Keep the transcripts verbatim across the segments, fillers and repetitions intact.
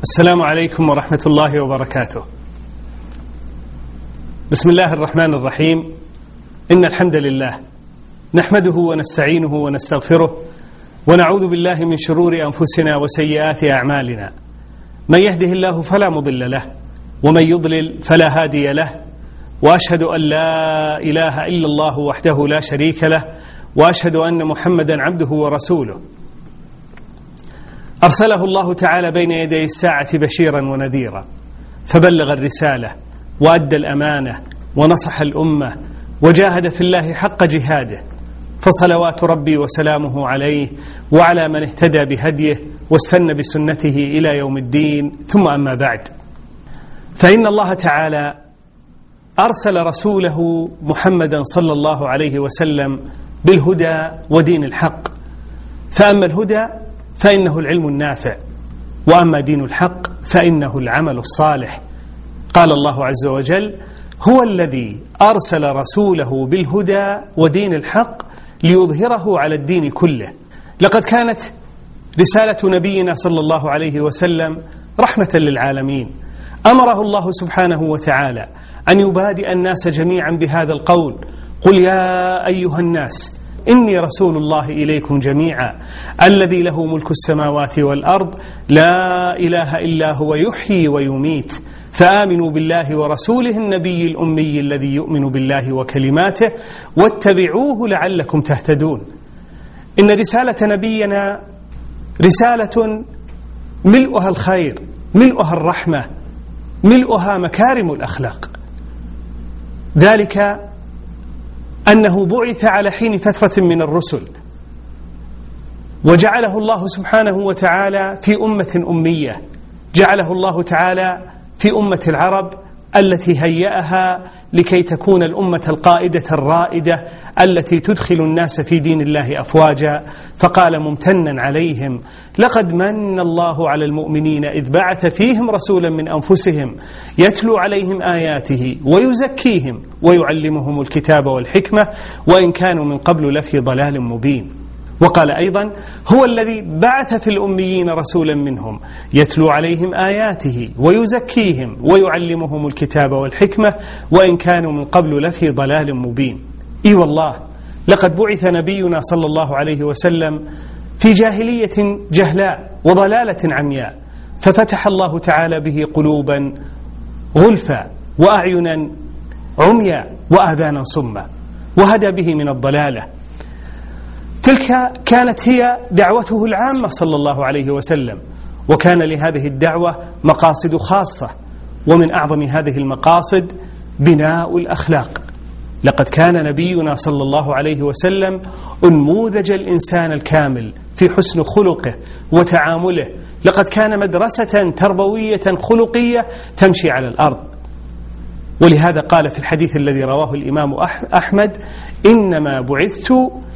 السلام عليكم ورحمة الله وبركاته. بسم الله الرحمن الرحيم. إن الحمد لله نحمده ونستعينه ونستغفره ونعوذ بالله من شرور أنفسنا وسيئات أعمالنا. من يهده الله فلا مضل له ومن يضلل فلا هادي له، وأشهد أن لا إله إلا الله وحده لا شريك له، وأشهد أن محمدا عبده ورسوله. أرسله الله تعالى بين يدي الساعة بشيرا ونذيرا، فبلغ الرسالة وأدى الأمانة ونصح الأمة وجاهد في الله حق جهاده، فصلوات ربي وسلامه عليه وعلى من اهتدى بهديه واستنى بسنته إلى يوم الدين. ثم أما بعد، فإن الله تعالى أرسل رسوله محمدا صلى الله عليه وسلم بالهدى ودين الحق. فأما الهدى فإنه العلم النافع، وأما دين الحق فإنه العمل الصالح. قال الله عز وجل: هو الذي أرسل رسوله بالهدى ودين الحق ليظهره على الدين كله. لقد كانت رسالة نبينا صلى الله عليه وسلم رحمة للعالمين. أمره الله سبحانه وتعالى أن يبادئ الناس جميعا بهذا القول: قل يا أيها الناس إني رسول الله إليكم جميعا الذي له ملك السماوات والأرض لا إله إلا هو يحيي ويميت فآمنوا بالله ورسوله النبي الأمي الذي يؤمن بالله وكلماته واتبعوه لعلكم تهتدون. إن رسالة نبينا رسالة ملؤها الخير، ملؤها الرحمة، ملؤها مكارم الأخلاق. ذلك أنه بعث على حين فترة من الرسل، وجعله الله سبحانه وتعالى في أمة أمية، جعله الله تعالى في أمة العرب التي هيأها لكي تكون الأمة القائدة الرائدة التي تدخل الناس في دين الله أفواجا. فقال ممتنا عليهم: لقد من الله على المؤمنين إذ بعث فيهم رسولا من أنفسهم يتلو عليهم آياته ويزكيهم ويعلمهم الكتاب والحكمة وإن كانوا من قبل لفي ضلال مبين. وقال أيضا: هو الذي بعث في الأميين رسولا منهم يتلو عليهم آياته ويزكيهم ويعلمهم الكتاب والحكمة وإن كانوا من قبل لفي ضلال مبين. إي والله، لقد بعث نبينا صلى الله عليه وسلم في جاهلية جهلاء وضلالة عمياء، ففتح الله تعالى به قلوبا غلفا وأعينا عمياء وآذانا صما، وهدى به من الضلالة. تلك كانت هي دعوته العامة صلى الله عليه وسلم، وكان لهذه الدعوة مقاصد خاصة، ومن أعظم هذه المقاصد بناء الأخلاق. لقد كان نبينا صلى الله عليه وسلم أنموذج الإنسان الكامل في حسن خلقه وتعامله. لقد كان مدرسة تربوية خلقية تمشي على الأرض. ولهذا قال في الحديث الذي رواه الإمام أحمد: إنما بعثت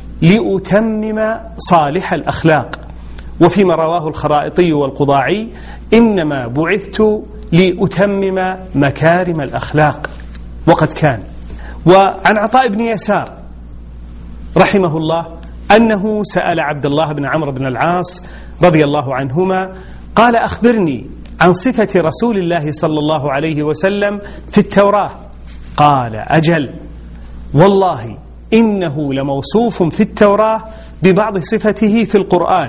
لأتمم صالح الأخلاق. وفيما رواه الخرائطي والقضاعي: إنما بعثت لأتمم مكارم الأخلاق. وقد كان. وعن عطاء بن يسار رحمه الله أنه سأل عبد الله بن عمرو بن العاص رضي الله عنهما قال: أخبرني عن صفة رسول الله صلى الله عليه وسلم في التوراة. قال: أجل، والله إنه لموصوف في التوراة ببعض صفته في القرآن: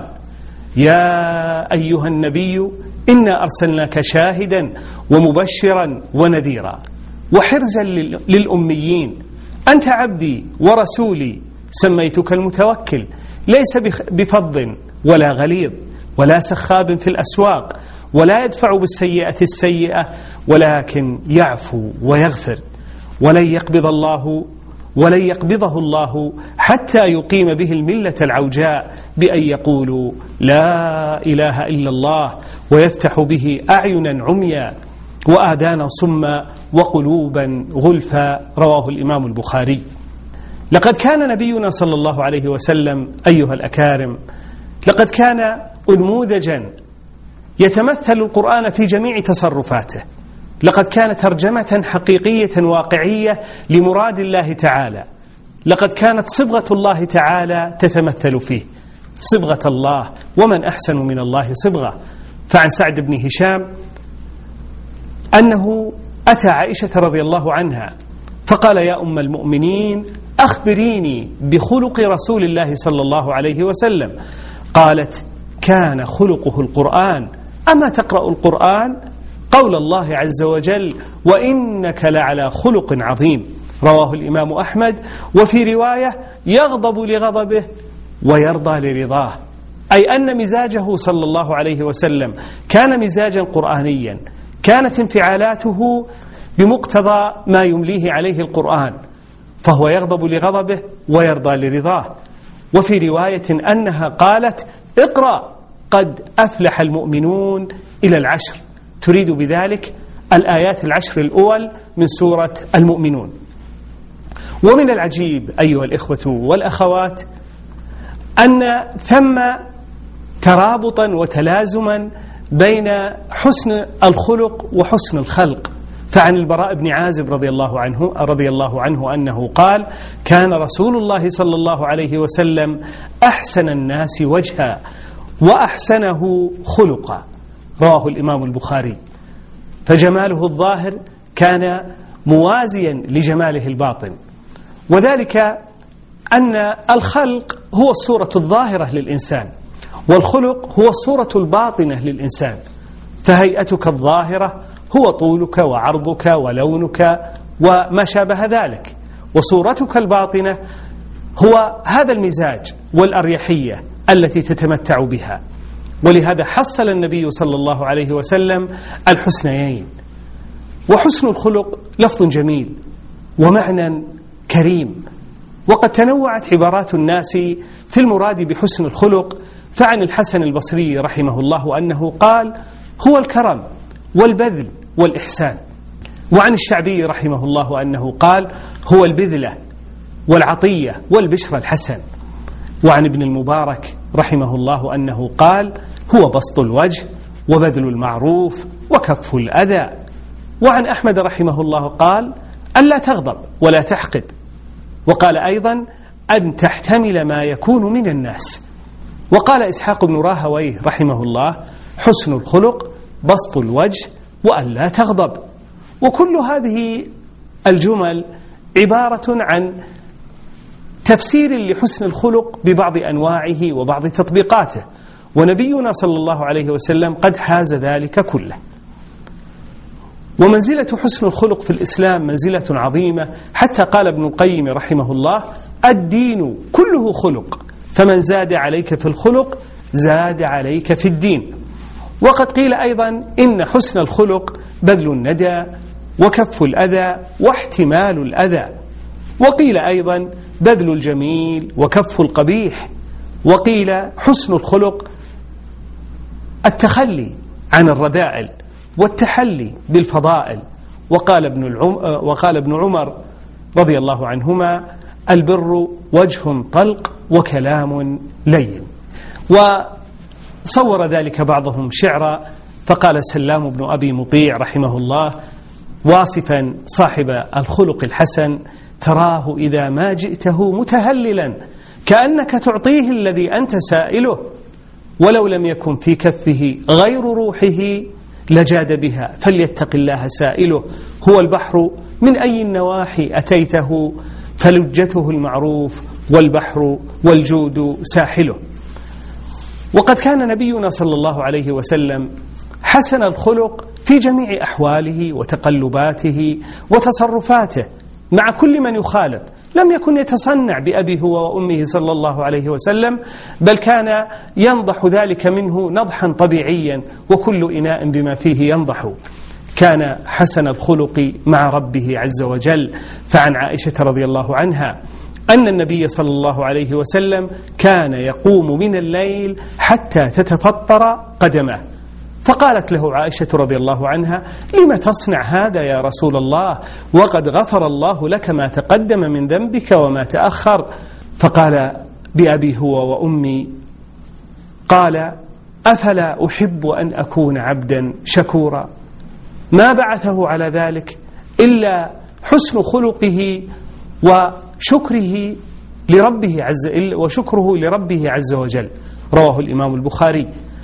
يا أيها النبي إنا أرسلناك شاهدا ومبشرا ونذيرا وحرزا للأميين، أنت عبدي ورسولي سميتك المتوكل، ليس بفظ ولا غليظ ولا سخاب في الأسواق ولا يدفع بالسيئة السيئة ولكن يعفو ويغفر، ولن يقبض الله ولن يقبضه الله حتى يقيم به الملة العوجاء بأن يقولوا لا إله إلا الله ويفتح به أعينا عميا وآذانا صما وقلوبا غلفا. رواه الإمام البخاري. لقد كان نبينا صلى الله عليه وسلم أيها الأكارم، لقد كان أنموذجا يتمثل القرآن في جميع تصرفاته. لقد كان ترجمة حقيقية واقعية لمراد الله تعالى. لقد كانت صبغة الله تعالى تتمثل فيه، صبغة الله، ومن أحسن من الله صبغة. فعن سعد بن هشام أنه أتى عائشة رضي الله عنها فقال: يا أم المؤمنين أخبريني بخلق رسول الله صلى الله عليه وسلم. قالت: كان خلقه القرآن، أما تقرأ القرآن؟ قول الله عز وجل: وإنك لعلى خلق عظيم. رواه الإمام أحمد. وفي رواية: يغضب لغضبه ويرضى لرضاه، أي أن مزاجه صلى الله عليه وسلم كان مزاجا قرآنيا، كانت انفعالاته بمقتضى ما يمليه عليه القرآن، فهو يغضب لغضبه ويرضى لرضاه. وفي رواية أنها قالت: اقرأ قد أفلح المؤمنون إلى العشر، تريد بذلك الآيات العشر الأول من سورة المؤمنون. ومن العجيب أيها الإخوة والأخوات أن ثم ترابطا وتلازما بين حسن الخلق وحسن الخلق. فعن البراء بن عازب رضي الله عنه رضي الله عنه أنه قال: كان رسول الله صلى الله عليه وسلم أحسن الناس وجها وأحسنه خلقا. رواه الإمام البخاري. فجماله الظاهر كان موازيا لجماله الباطن، وذلك أن الخلق هو الصورة الظاهرة للإنسان، والخلق هو الصورة الباطنة للإنسان. فهيئتك الظاهرة هو طولك وعرضك ولونك وما شابه ذلك، وصورتك الباطنة هو هذا المزاج والأريحية التي تتمتع بها. ولهذا حصل النبي صلى الله عليه وسلم الحسنيين. وحسن الخلق لفظ جميل ومعنى كريم، وقد تنوعت عبارات الناس في المراد بحسن الخلق. فعن الحسن البصري رحمه الله أنه قال: هو الكرم والبذل والإحسان. وعن الشعبي رحمه الله أنه قال: هو البذلة والعطية والبشر الحسن. وعن ابن المبارك رحمه الله أنه قال: هو بسط الوجه وبذل المعروف وكف الأذى. وعن أحمد رحمه الله قال: ألا تغضب ولا تحقد. وقال أيضا: أن تحتمل ما يكون من الناس. وقال إسحاق بن راهويه رحمه الله: حسن الخلق بسط الوجه وأن لا تغضب. وكل هذه الجمل عبارة عن تفسير لحسن الخلق ببعض أنواعه وبعض تطبيقاته، ونبينا صلى الله عليه وسلم قد حاز ذلك كله. ومنزلة حسن الخلق في الإسلام منزلة عظيمة، حتى قال ابن القيم رحمه الله: الدين كله خلق، فمن زاد عليك في الخلق زاد عليك في الدين. وقد قيل أيضا إن حسن الخلق بذل الندى وكف الأذى واحتمال الأذى. وقيل أيضا بذل الجميل وكف القبيح. وقيل حسن الخلق التخلي عن الرذائل والتحلي بالفضائل. وقال ابن العم وقال ابن عمر رضي الله عنهما: البر وجه طلق وكلام لين. وصور ذلك بعضهم شعرا، فقال سلام بن أبي مطيع رحمه الله واصفا صاحب الخلق الحسن: تراه إذا ما جئته متهللا كأنك تعطيه الذي أنت سائله، ولو لم يكن في كفه غير روحه لجاد بها، فليتق الله سائله. هو البحر من أي النواحي أتيته، فلجته المعروف والبحر والجود ساحله. وقد كان نبينا صلى الله عليه وسلم حسن الخلق في جميع أحواله وتقلباته وتصرفاته مع كل من يخالط. لم يكن يتصنع بأبيه وأمه صلى الله عليه وسلم، بل كان ينضح ذلك منه نضحا طبيعيا، وكل إناء بما فيه ينضح. كان حسن الخلق مع ربه عز وجل. فعن عائشة رضي الله عنها أن النبي صلى الله عليه وسلم كان يقوم من الليل حتى تتفطر قدمه، فقالت له عائشة رضي الله عنها: لم تصنع هذا يا رسول الله وقد غفر الله لك ما تقدم من ذنبك وما تأخر؟ فقال بأبي هو وأمي، قال: أفلا أحب أن أكون عبدا شكورا؟ ما بعثه على ذلك إلا حسن خلقه وشكره لربه عز وشكره لربه عز وجل. رواه الإمام البخاري.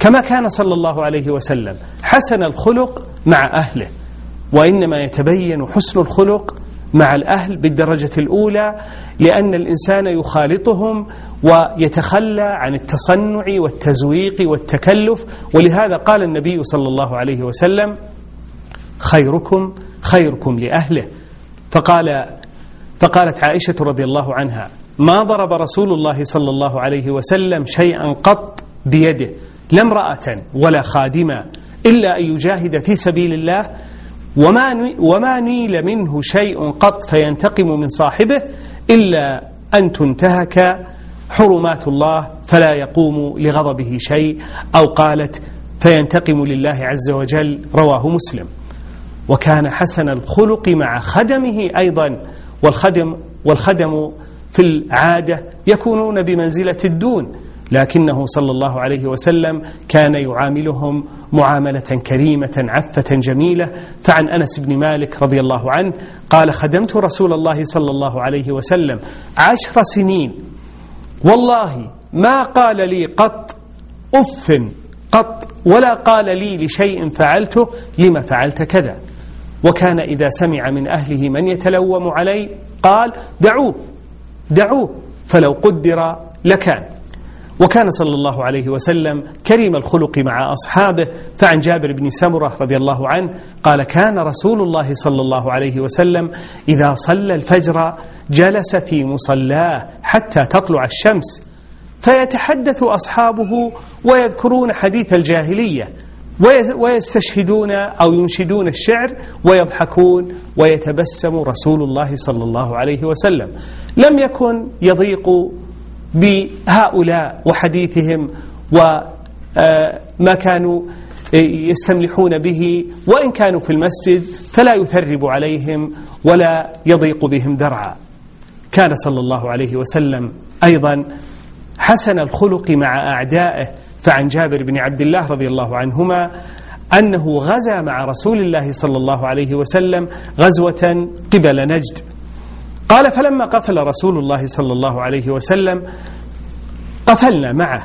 كما كان صلى الله عليه وسلم حسن الخلق مع أهله، وإنما يتبين حسن الخلق مع الأهل بالدرجة الأولى لأن الإنسان يخالطهم ويتخلى عن التصنع والتزويق والتكلف. ولهذا قال النبي صلى الله عليه وسلم: خيركم خيركم لأهله. فقال فقالت عائشة رضي الله عنها: ما ضرب رسول الله صلى الله عليه وسلم شيئا قط بيده، لا امرأة ولا خادما، إلا أن يجاهد في سبيل الله، وما وما نيل منه شيء قط فينتقم من صاحبه إلا أن تنتهك حرمات الله فلا يقوم لغضبه شيء، أو قالت فينتقم لله عز وجل. رواه مسلم. وكان حسن الخلق مع خدمه أيضا، والخدم والخدم في العادة يكونون بمنزلة الدون، لكنه صلى الله عليه وسلم كان يعاملهم معاملة كريمة عفة جميلة. فعن أنس بن مالك رضي الله عنه قال: خدمت رسول الله صلى الله عليه وسلم عشر سنين، والله ما قال لي قط أف قط، ولا قال لي لشيء فعلته لما فعلت كذا. وكان إذا سمع من أهله من يتلوم عليه قال: دعوه دعوه فلو قدر لكان. وكان صلى الله عليه وسلم كريم الخلق مع أصحابه. فعن جابر بن سمرة رضي الله عنه قال: كان رسول الله صلى الله عليه وسلم إذا صلى الفجر جلس في مصلاه حتى تطلع الشمس، فيتحدث أصحابه ويذكرون حديث الجاهلية ويستشهدون أو ينشدون الشعر ويضحكون، ويتبسم رسول الله صلى الله عليه وسلم. لم يكن يضيق بهؤلاء وحديثهم وما كانوا يستملحون به، وإن كانوا في المسجد فلا يثرب عليهم ولا يضيق بهم ذرعا. كان صلى الله عليه وسلم أيضا حسن الخلق مع أعدائه. فعن جابر بن عبد الله رضي الله عنهما أنه غزا مع رسول الله صلى الله عليه وسلم غزوة قبل نجد. قال: فلما قفل رسول الله صلى الله عليه وسلم قفلنا معه،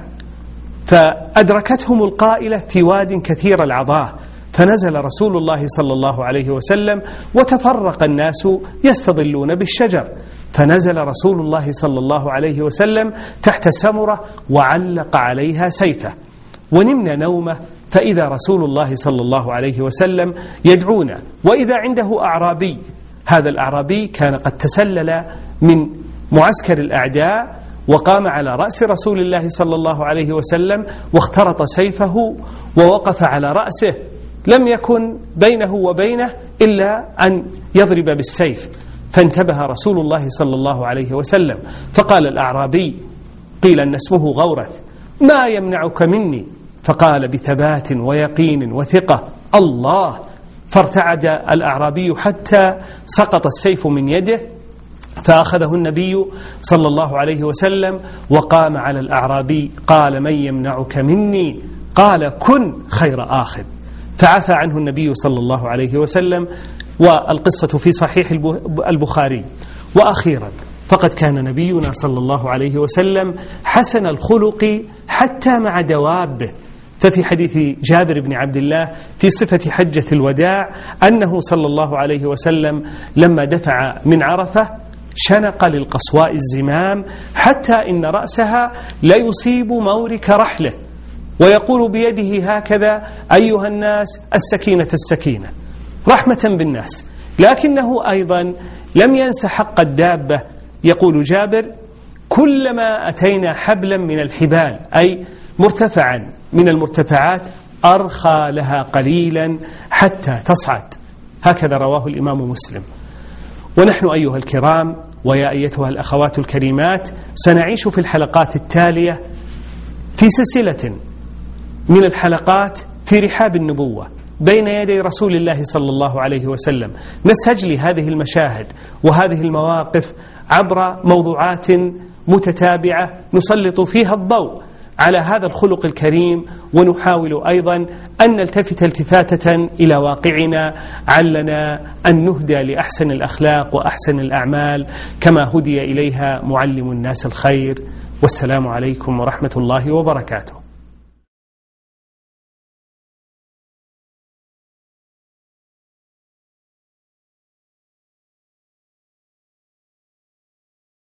فأدركتهم القائلة في واد كثير العضاه، فنزل رسول الله صلى الله عليه وسلم وتفرق الناس يستظلون بالشجر، فنزل رسول الله صلى الله عليه وسلم تحت سمرة وعلق عليها سيفه، ونمنا نومه، فإذا رسول الله صلى الله عليه وسلم يدعونا، وإذا عنده أعرابي. هذا الأعرابي كان قد تسلل من معسكر الأعداء وقام على رأس رسول الله صلى الله عليه وسلم واخترط سيفه ووقف على رأسه، لم يكن بينه وبينه إلا أن يضرب بالسيف. فانتبه رسول الله صلى الله عليه وسلم فقال الأعرابي، قيل أن اسمه غورث: ما يمنعك مني؟ فقال بثبات ويقين وثقة: الله. فارتعد الأعرابي حتى سقط السيف من يده، فأخذه النبي صلى الله عليه وسلم وقام على الأعرابي قال: من يمنعك مني؟ قال: كن خير آخذ. فعفى عنه النبي صلى الله عليه وسلم، والقصة في صحيح البخاري. وأخيرا فقد كان نبينا صلى الله عليه وسلم حسن الخلق حتى مع دوابه. ففي حديث جابر بن عبد الله في صفة حجة الوداع أنه صلى الله عليه وسلم لما دفع من عرفة شنق للقصواء الزمام حتى إن رأسها لا يصيب مورك رحله، ويقول بيده هكذا: أيها الناس السكينة السكينة، رحمة بالناس. لكنه أيضا لم ينس حق الدابة. يقول جابر: كلما أتينا حبلا من الحبال، أي مرتفعا من المرتفعات، أرخى لها قليلا حتى تصعد. هكذا رواه الإمام مسلم. ونحن أيها الكرام ويا أيتها الأخوات الكريمات سنعيش في الحلقات التالية في سلسلة من الحلقات في رحاب النبوة بين يدي رسول الله صلى الله عليه وسلم، نستجلي هذه المشاهد وهذه المواقف عبر موضوعات متتابعة نسلط فيها الضوء على هذا الخلق الكريم، ونحاول أيضا أن نلتفت التفاتة إلى واقعنا علنا أن نهدى لأحسن الأخلاق وأحسن الأعمال كما هدي إليها معلم الناس الخير. والسلام عليكم ورحمة الله وبركاته.